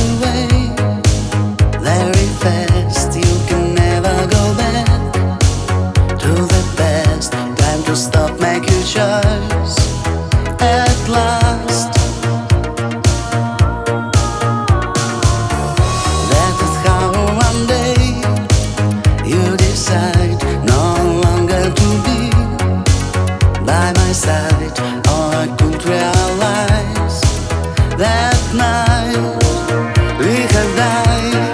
away very fast. You can never go back to the past. Time to stop, make your choice at last. That is how one day you decide no longer to be by my side. Or I could realize that night we have died.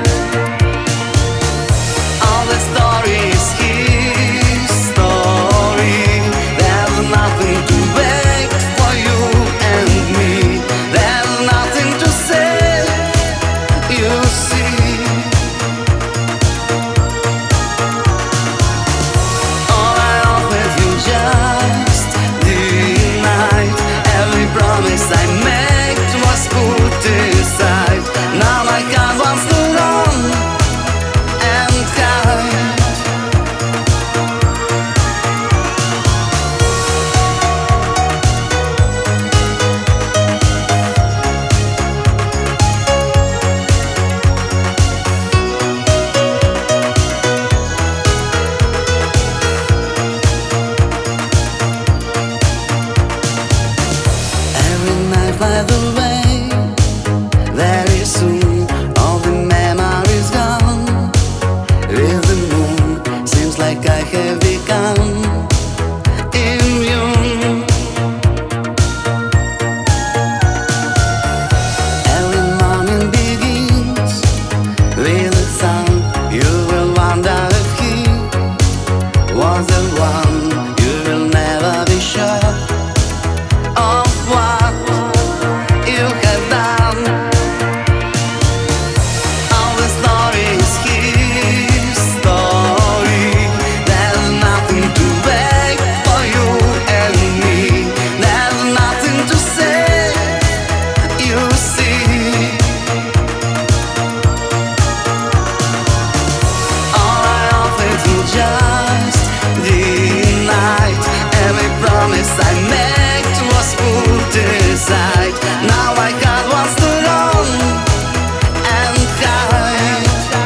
All the story is his story. There's nothing to wait for you and me. There's nothing to say, you see. All I offered you just denied. Every promise I made was put aside. Now my God wants to run and hide. Every night by the way, very soon all the memories gone. With the moon, seems like I have become immune. Every morning begins with a sound. You will wonder if he was the one. You will never be sure of what you have done. All the story is his story. There's nothing to wait for you and me. There's nothing to say, you see. All I offered you just denied. Every promise I made was put aside. Now my God wants to run and hide.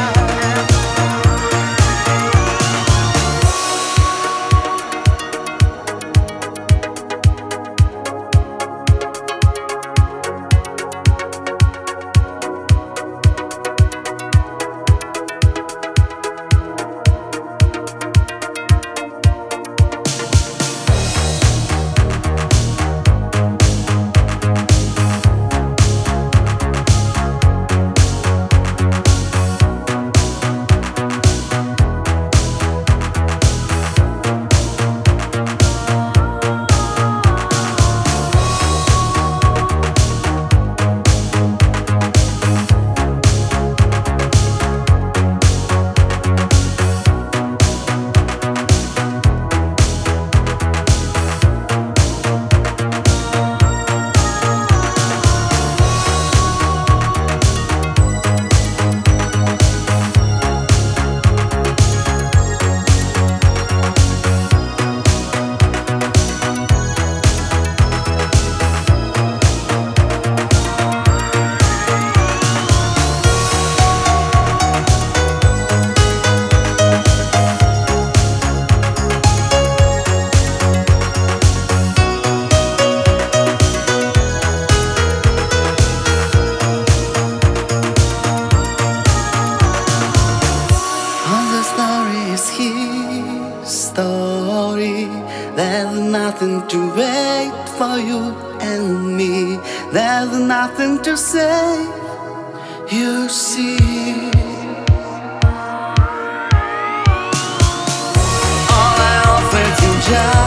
Story. There's nothing to wait for you and me. There's nothing to say, you see. All I offered you just